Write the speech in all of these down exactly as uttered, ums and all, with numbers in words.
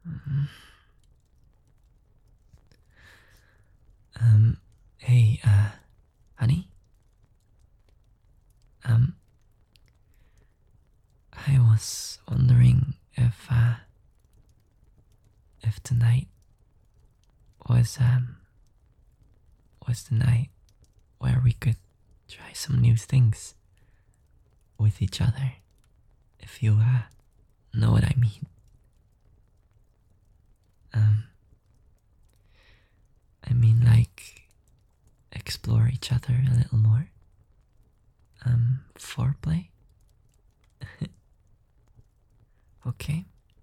Um, um, hey, uh, honey? Um, I was wondering if, uh, if tonight was, um, was the night where we could try some new things with each other. If you, uh, know what I mean. Um, I mean, like, explore each other a little more. Um, foreplay? Okay.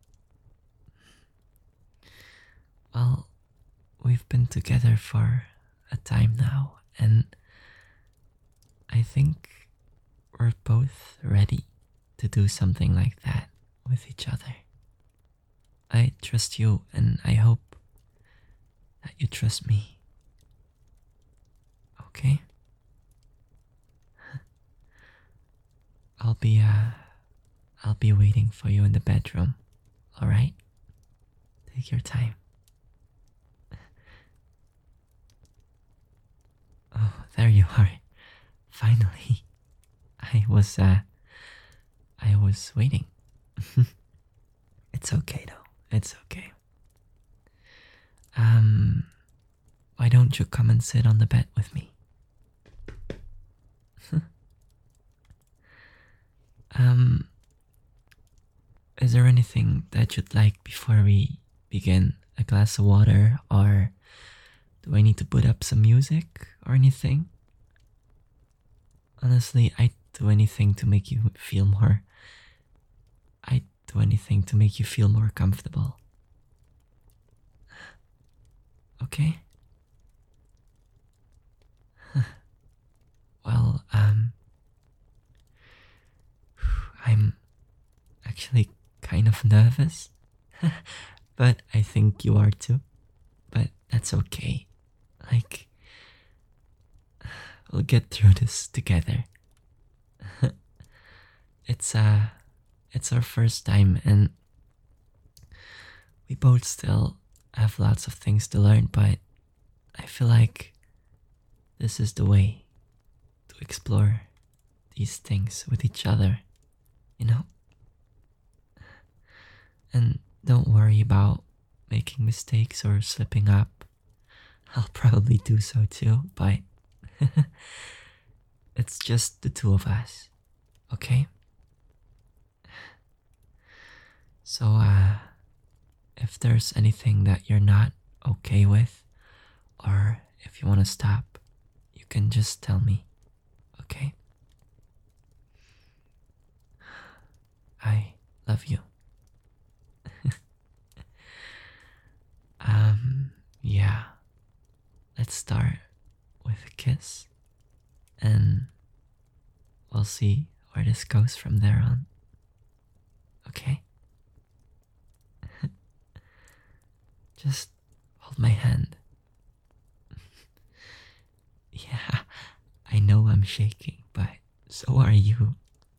Well, we've been together for a time now, and I think we're both ready to do something like that with each other. I trust you, and I hope that you trust me. Okay? I'll be, uh, I'll be waiting for you in the bedroom, alright? Take your time. Oh, there you are. Finally. I was, uh, I was waiting. It's okay though. It's okay. Um, why don't you come and sit on the bed with me? um, is there anything that you'd like before we begin? A glass of water, or do I need to put up some music or anything? Honestly, I'd do anything to make you feel more. I'd do anything to make you feel more comfortable. Okay? Well, um, I'm actually kind of nervous, but I think you are too. But that's okay. Like, we'll get through this together. it's uh it's our first time, and we both still have lots of things to learn, but I feel like this is the way to explore these things with each other, you know? And don't worry about making mistakes or slipping up. I'll probably do so too, but it's just the two of us, okay? So, uh, if there's anything that you're not okay with, or if you want to stop, you can just tell me, okay? I love you. um, yeah. Let's start with a kiss, and we'll see where this goes from there on. Okay? Just hold my hand. Yeah, I know I'm shaking, but so are you.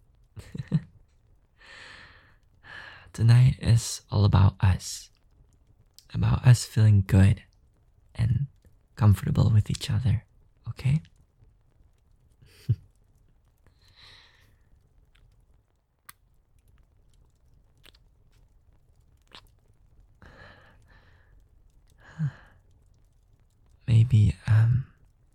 Tonight is all about us. About us feeling good and comfortable with each other, okay? Maybe, um,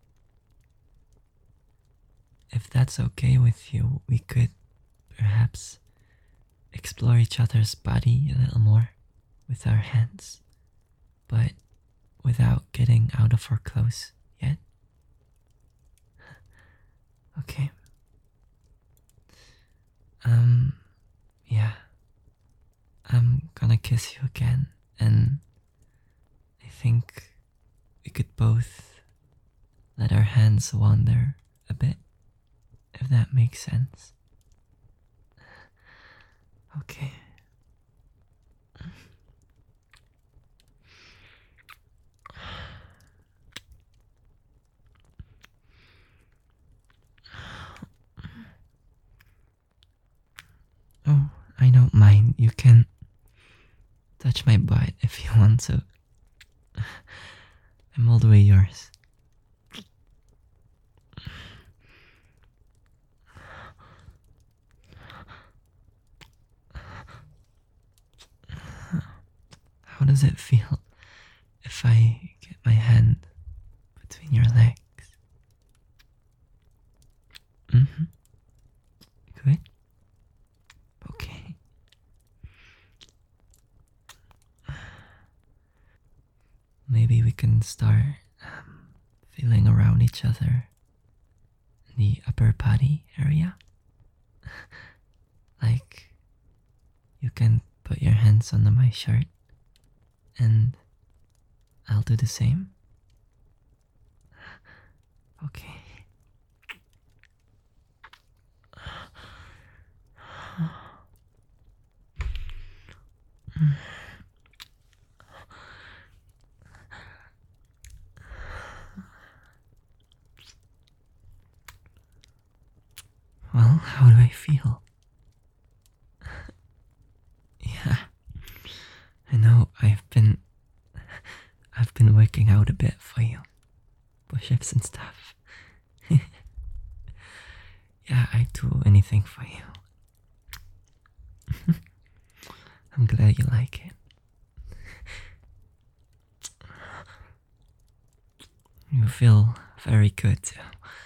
if that's okay with you, we could perhaps explore each other's body a little more with our hands, but without getting out of our clothes yet. Okay. Um, yeah. I'm gonna kiss you again, and I think we could both let our hands wander a bit, if that makes sense. Okay. Oh, I don't mind. You can touch my butt if you want to. I'm all the way yours. How does it feel if I get my hand between your legs? Mm-hmm. Good. Okay. Maybe we can start um, feeling around each other in the upper body area. Like, you can put your hands under my shirt and I'll do the same. Okay. Well, how do I feel? Yeah, I know I've been I've been working out a bit for you. Push-ups and stuff. Yeah, I do anything for you. I'm glad you like it. You feel very good too.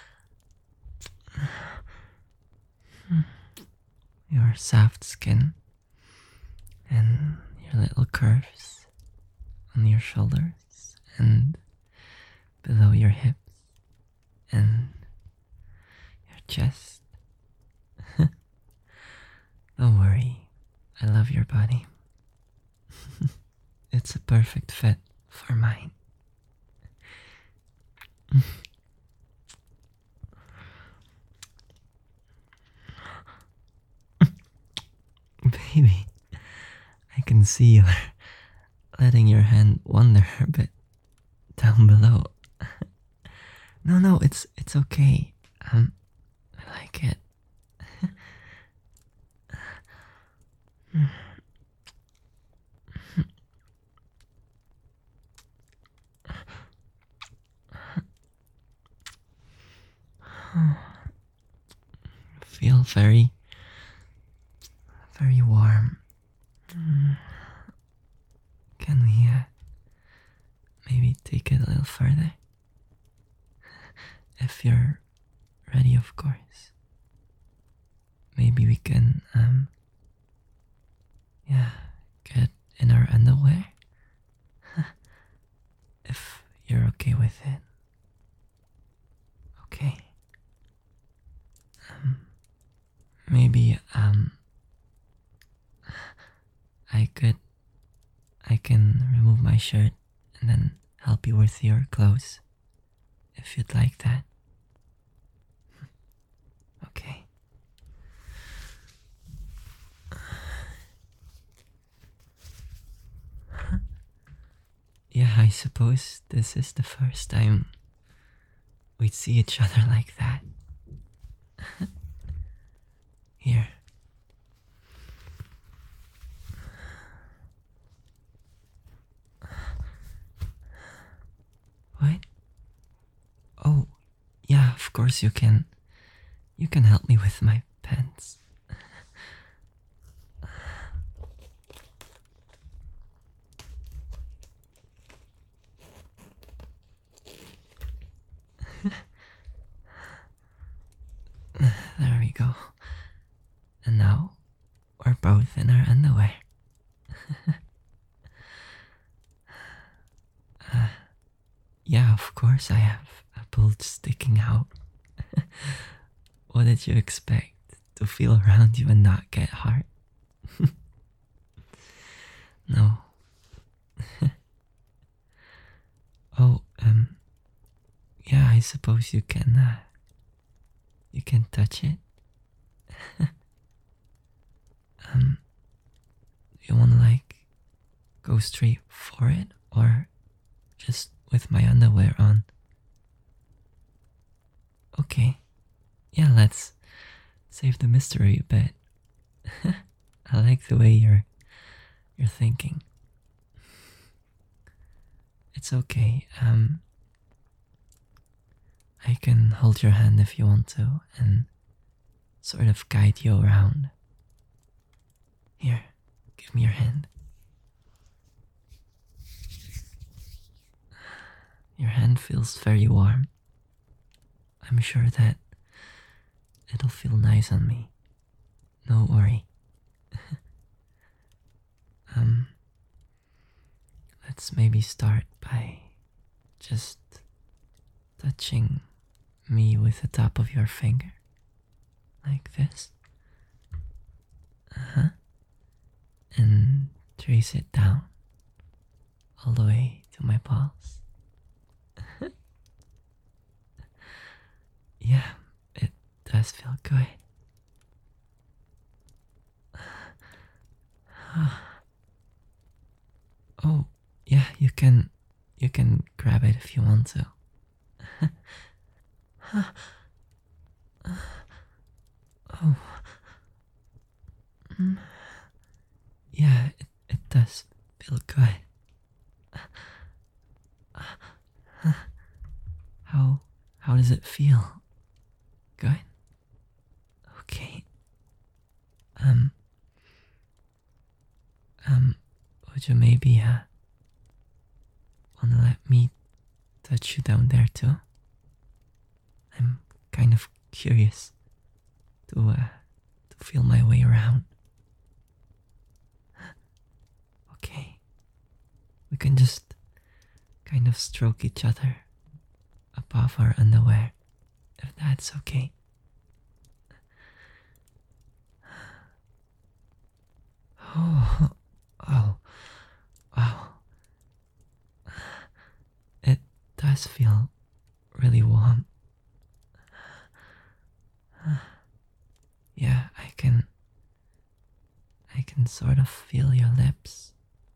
Your soft skin and your little curves on your shoulders and below your hips and your chest. Don't worry, I love your body. It's a perfect fit for mine. Baby, I can see you're letting your hand wander a bit down below. No, no, it's it's okay. Um, I like it. Feel very, very warm. Can we uh, maybe take it a little further? If you're ready, of course. Maybe we can, um, yeah, get in our underwear. If you're okay with it. Okay. Um, maybe, um, I could, I can remove my shirt and then help you with your clothes. If you'd like that. Okay. Yeah, I suppose this is the first time we'd see each other like that. Here. What? Oh, yeah, of course you can. You can help me with my pants. There we go. And now we're both in our underwear. uh, yeah, of course I have a bulge sticking out. What did you expect? To feel around you and not get hard? No. Oh, um, yeah, I suppose you can, uh, you can touch it. um, you wanna like go straight for it or just with my underwear on? Okay, yeah, let's save the mystery a bit. I like the way you're, you're thinking. it's okay. Um, I can hold your hand if you want to and sort of guide you around. Here, give me your hand. Your hand feels very warm. I'm sure that it'll feel nice on me. No worry. um, let's maybe start by just touching me with the top of your finger. Like this. Uh-huh. And trace it down all the way to my paws. Yeah, it does feel good. Oh, yeah, you can you can grab it if you want to. Oh. Mm. Yeah, it, it does feel good. How how does it feel? Good? Okay. Um um would you maybe uh wanna let me touch you down there too? I'm kind of curious to uh to feel my way around. Okay. We can just kind of stroke each other above our underwear, if that's okay. Oh, oh, wow. It does feel really warm. Yeah, I can. I can sort of feel your lips.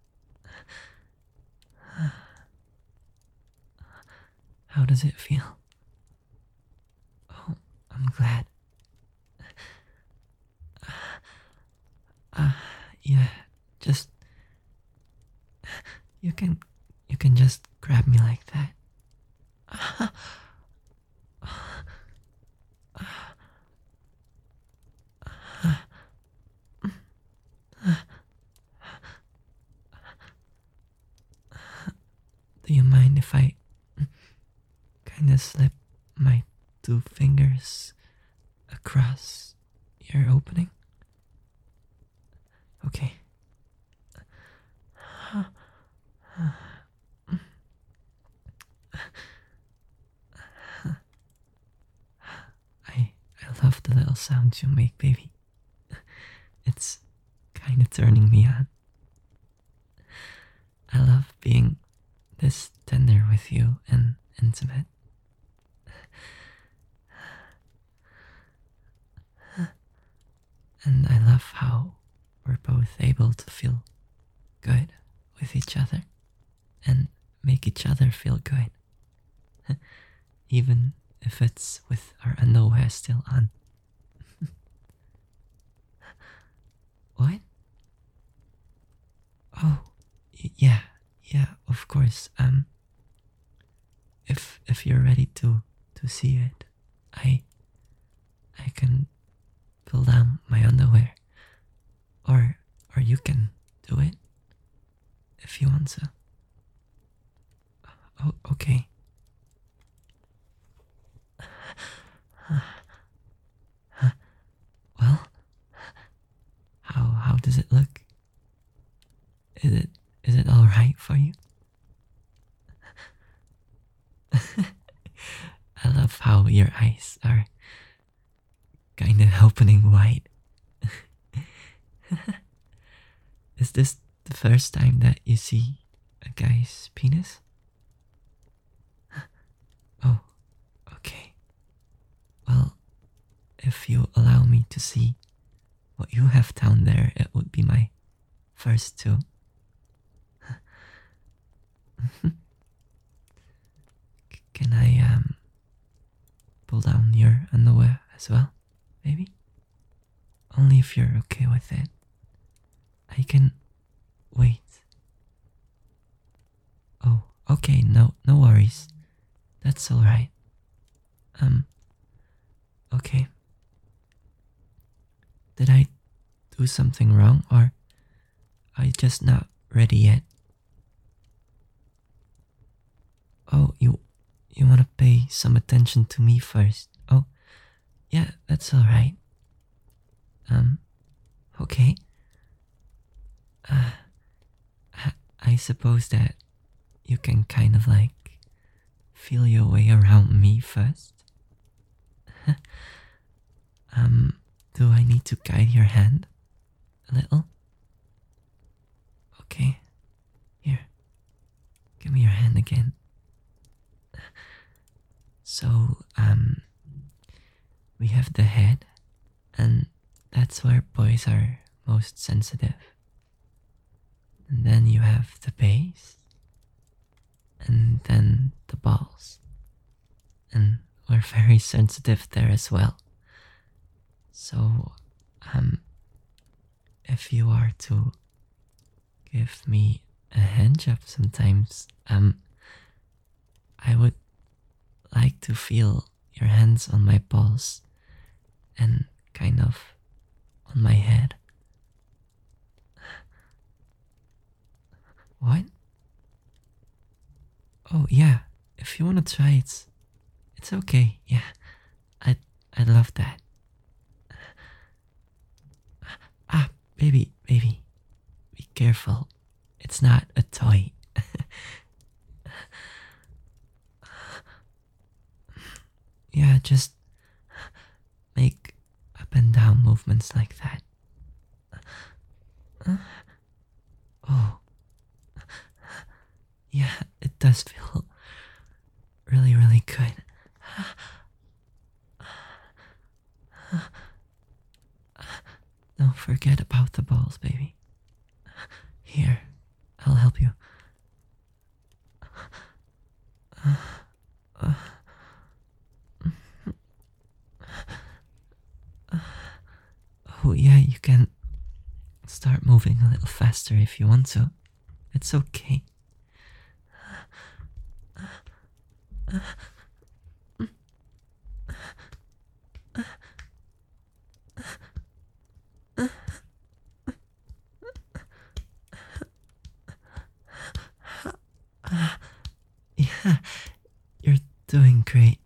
How does it feel? Oh, I'm glad. Uh, yeah, just you can you can just grab me like that. Do you mind if I kind of slip my two fingers across your opening? Okay. I I love the little sounds you make, baby. It's kind of turning me on. I love being this tender with you and intimate. And I love how we're both able to feel good with each other and make each other feel good. Even if it's with our underwear still on. What? Oh, y- yeah, yeah, of course. Um, if if you're ready to to see it, I I can pull down my underwear, or or you can do it if you want to. Oh, okay. Well, how how does it look? Is it is it all right for you? I love how your eyes are kind of opening wide. Is this the first time that you see a guy's penis? Oh, okay. Well, if you allow me to see what you have down there, it would be my first too. C- Can I um pull down your underwear as well, maybe? Only if you're okay with it. I can wait. Oh, okay, no, no worries. That's alright. Um, okay. Did I do something wrong, or are you just not ready yet? Oh, you you want to pay some attention to me first? Oh, yeah, that's all right. Um, okay. Uh, I, I suppose that you can kind of like feel your way around me first. um, do I need to guide your hand a little? Okay. Here, give me your hand again. So, um, we have the head, and that's where boys are most sensitive. And then you have the base, and then the balls. And we're very sensitive there as well. So, um, if you are to give me a hand job sometimes, um, I would like to feel your hands on my balls and kind of on my head. What? Oh yeah, if you wanna try it, it's okay. Yeah, I I love that. Ah, baby, baby, be careful. It's not a toy. Yeah, just make up and down movements like that. Oh, yeah, it does feel really, really good. Don't forget about the balls, baby. Here, I'll help you. Oh, yeah, you can start moving a little faster if you want to. It's okay. Yeah, you're doing great.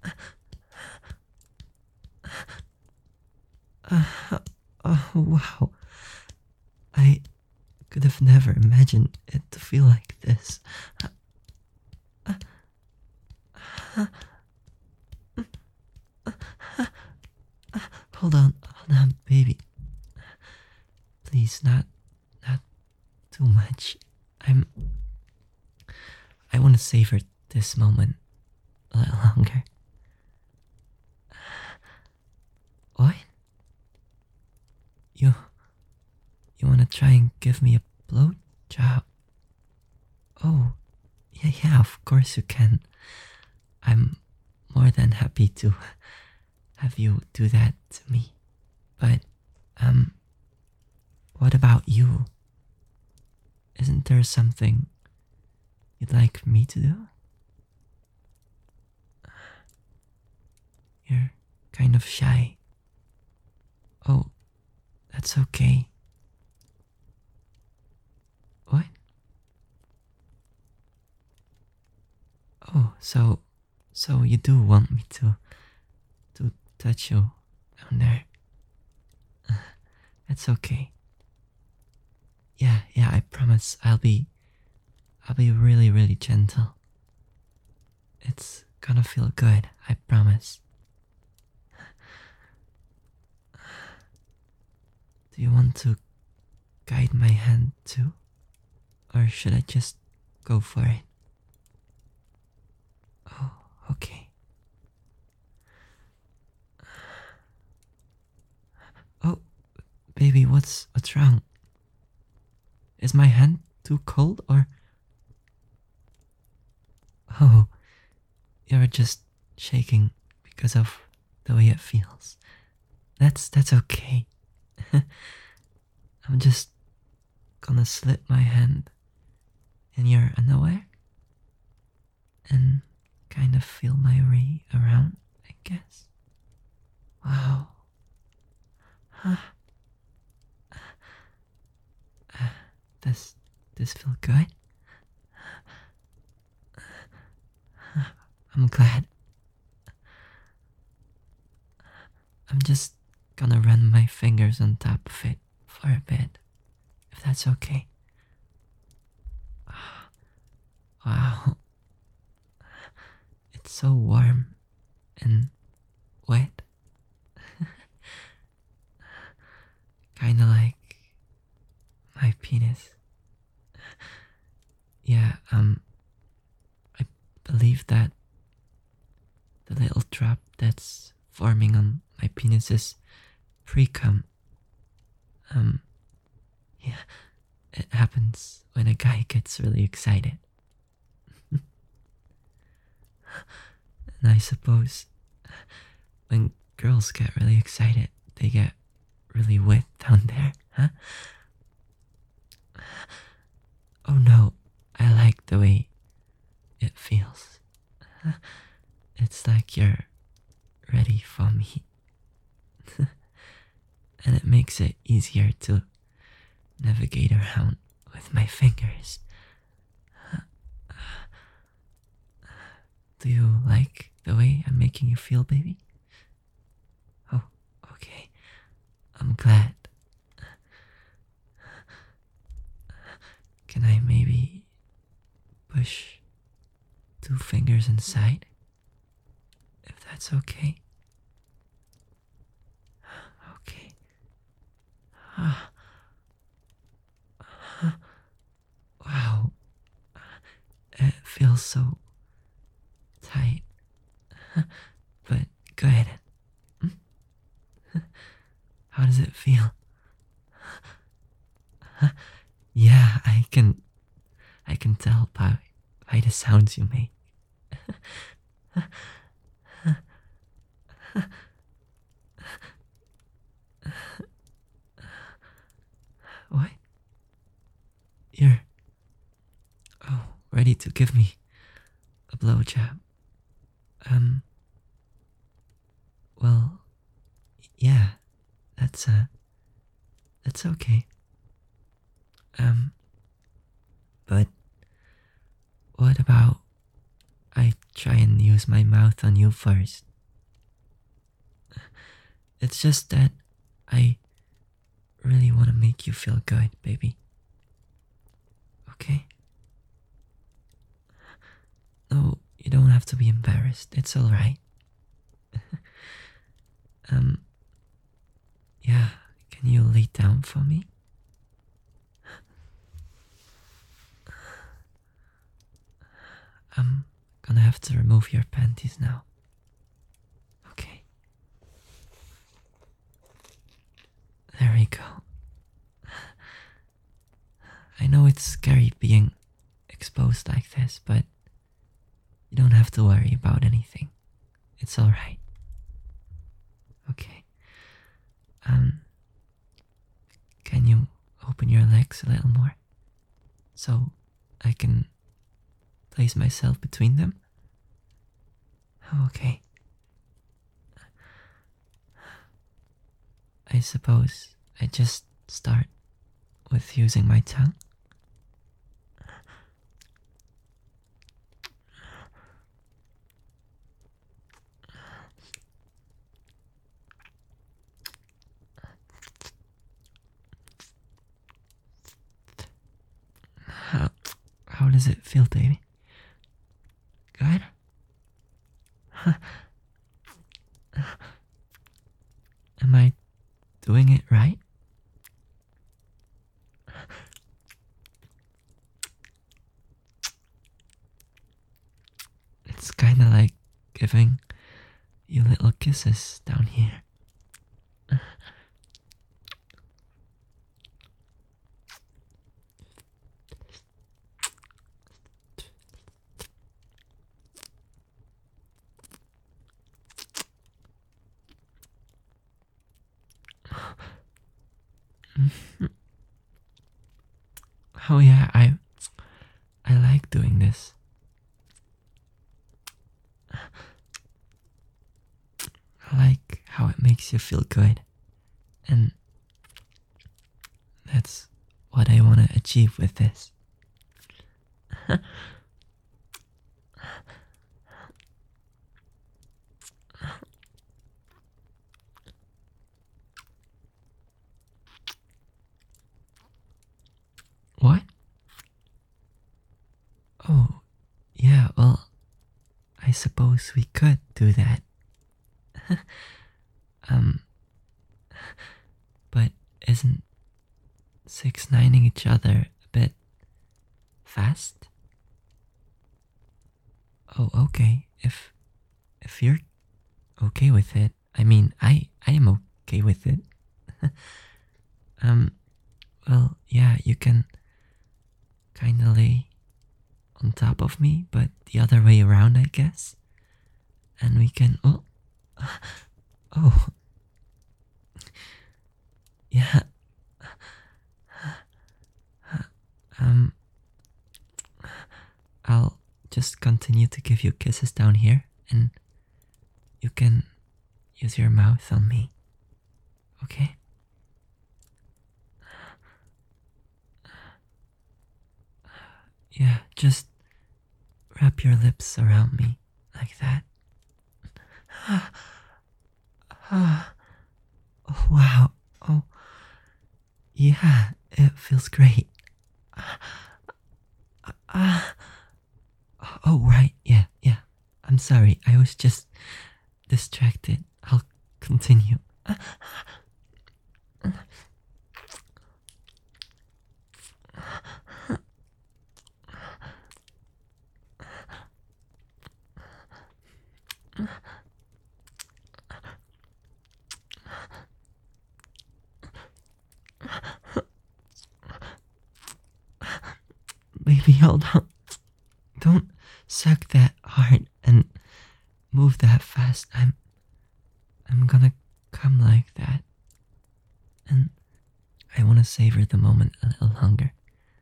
Uh, oh, wow. I could have never imagined it to feel like this. Hold on, hold on, baby. Please, not, not too much. I'm. I want to savor this moment a little longer. What? You. You want to try and give me a blow job? Oh, yeah, yeah, of course you can. I'm more than happy to have you do that to me. But, um, what about you? Isn't there something you'd like me to do? You're kind of shy. Oh, that's okay. What? Oh, so, so you do want me to, to touch you down there? That's okay. Yeah, yeah, I promise I'll be, I'll be really, really gentle. It's gonna feel good, I promise. Do you want to guide my hand too? Or should I just go for it? Oh, okay. Oh, baby, what's what's wrong? Is my hand too cold, or? Oh, you're just shaking because of the way it feels. That's that's okay. I'm just gonna slip my hand in your underwear feel my way around, I guess. Wow. Huh. Uh, does this feel good? I'm glad. I'm just gonna run my fingers on top of it for a bit, if that's okay. Wow. It's so warm and wet. Kinda like my penis. Yeah, um, I believe that the little drop that's forming on my penis is pre-cum. Um, yeah, it happens when a guy gets really excited. And I suppose when girls get really excited, they get really wet down there, huh? Oh no, I like the way it feels. It's like you're ready for me. And it makes it easier to navigate around with my fingers. Do you like the way I'm making you feel, baby? Oh, okay. I'm glad. Can I maybe push two fingers inside? If that's okay. Okay. Wow. It feels so tight. But go ahead. How does it feel? Yeah, I can I can tell by by the sounds you make. What? You're oh ready to give me a blowjob? Um. Well, yeah, that's uh, that's okay. Um, but what about I try and use my mouth on you first? It's just that I really want to make you feel good, baby. Okay? No, you don't have to be embarrassed. It's alright. um, yeah, can you lay down for me? I'm gonna have to remove your panties now. Okay. There we go. I know it's scary being exposed like this, but you don't have to worry about anything. It's alright. Okay. Um, can you open your legs a little more? So I can place myself between them? Okay. I suppose I just start with using my tongue. How, how does it feel, baby? Good? Am I doing it right? It's kinda like giving you little kisses down here. Oh yeah, I I like doing this. I like how it makes you feel good. And that's what I want to achieve with this. What? Oh, yeah, well, I suppose we could do that. um, but isn't six nining each other a bit fast? Oh, okay. If if you're okay with it, I mean, I I am okay with it. um, well, yeah, you can kind of lay on top of me, but the other way around, I guess. And we can. Oh, oh, yeah. Um, I'll just continue to give you kisses down here, and you can use your mouth on me. Okay? Yeah, just wrap your lips around me like that. Oh, wow. Oh, yeah, it feels great. Uh, oh, right. Yeah, yeah. I'm sorry. I was just distracted. I'll continue. Baby, hold on. Don't suck that hard and move that fast. I'm I'm gonna come like that. And I wanna savor the moment a little longer.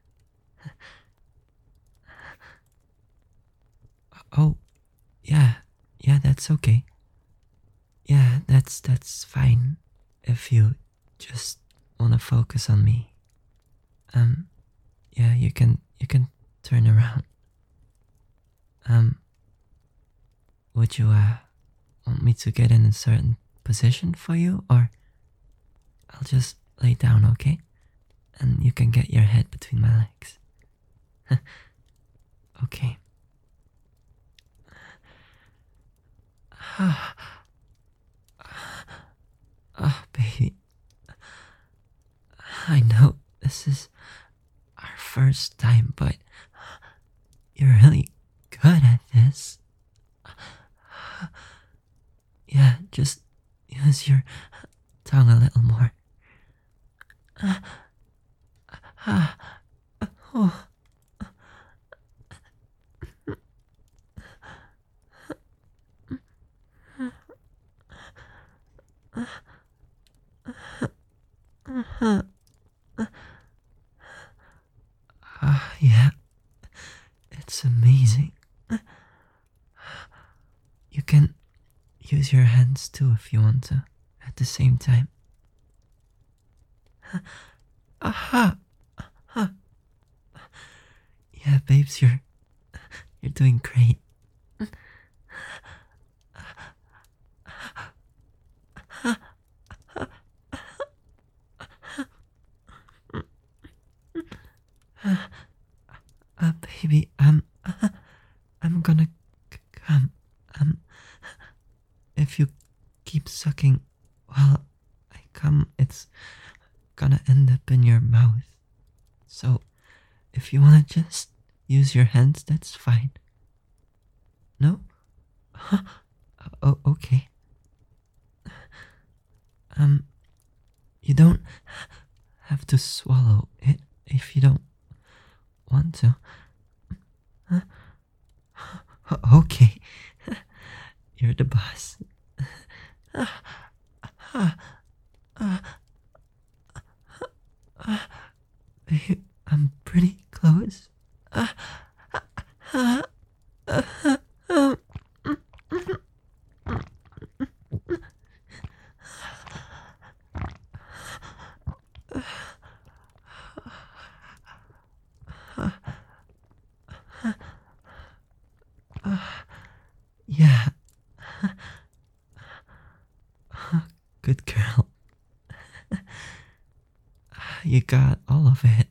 Oh, yeah. Yeah, that's okay. Yeah, that's that's fine if you just wanna focus on me. Um yeah, you can you can turn around. Um would you uh want me to get in a certain position for you, or I'll just lay down, okay? And you can get your head between my legs. Okay. Ah, oh, baby. I know this is our first time, but you're really good at this. Yeah, just use your tongue a little more. Oh. Uh, yeah, it's amazing. You can use your hands too if you want to, at the same time. Aha! Aha. Yeah, babes, you're you're doing great. Uh, baby, I'm I'm gonna c- come. Um, if you keep sucking while I come, it's gonna end up in your mouth. So, if you wanna just use your hands, that's fine. No? Oh, okay. Um, you don't have to swallow it if you don't want to. Okay. You're the boss. I'm pretty close. Yeah. Good girl. You got all of it.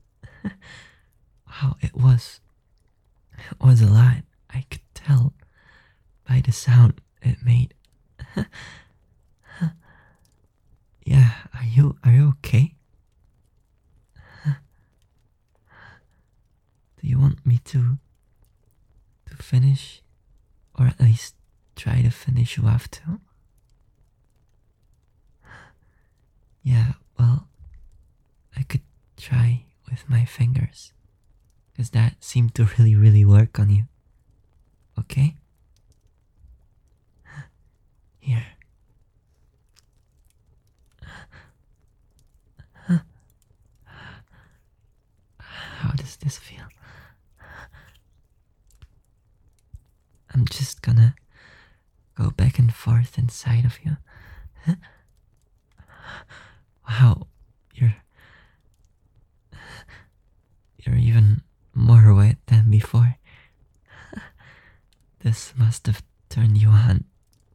Wow, it was. It was a lot. I could tell by the sound it made. Yeah, are you are you okay? Do you want me to to finish, or at least try to finish you off too? Yeah, well, I could try with my fingers, because that seemed to really, really work on you. Okay? Here. How does this feel? I'm just gonna go back and forth inside of you. Wow, you're you're even more wet than before. This must have turned you on.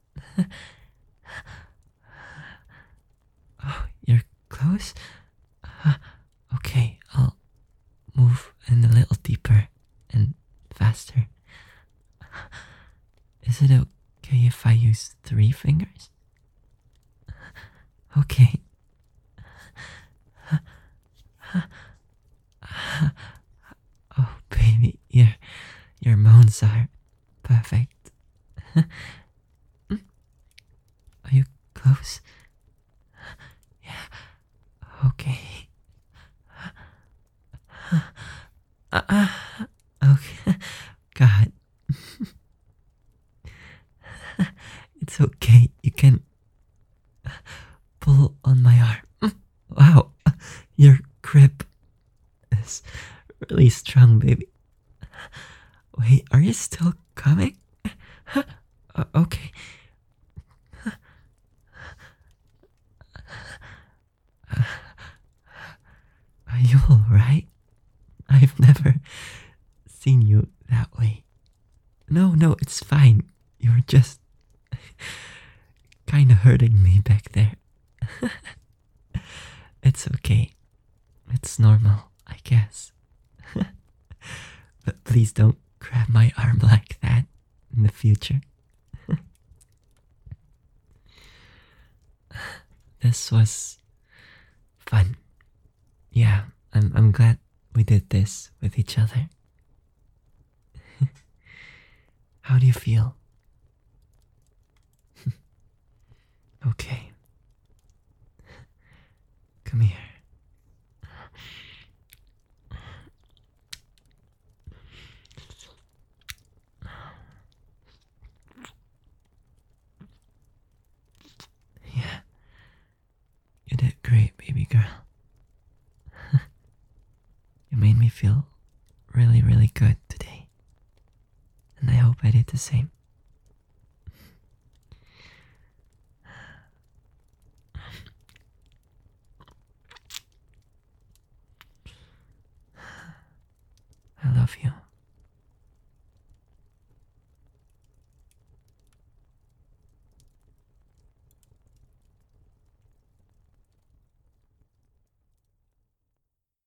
Oh, you're close? Uh, okay, I'll move in a little deeper and faster. Is it okay if I use three fingers? Okay. Oh, baby, your your moans are perfect. Are you close? Yeah. Okay. Uh, uh, okay. God. It's okay. You can pull on my arm. Wow. Your grip is really strong, baby. Wait, are you still coming? Uh, okay. Are you alright? I've never seen you that way. No, no, it's fine. You're just kinda hurting me back there. It's okay. It's normal, I guess. But please don't grab my arm like that in the future. This was fun. Yeah, I'm I'm glad we did this with each other. How do you feel? Okay. Come here. Yeah. You did great, baby girl. You made me feel really, really good today. And I hope I did the same. I love you.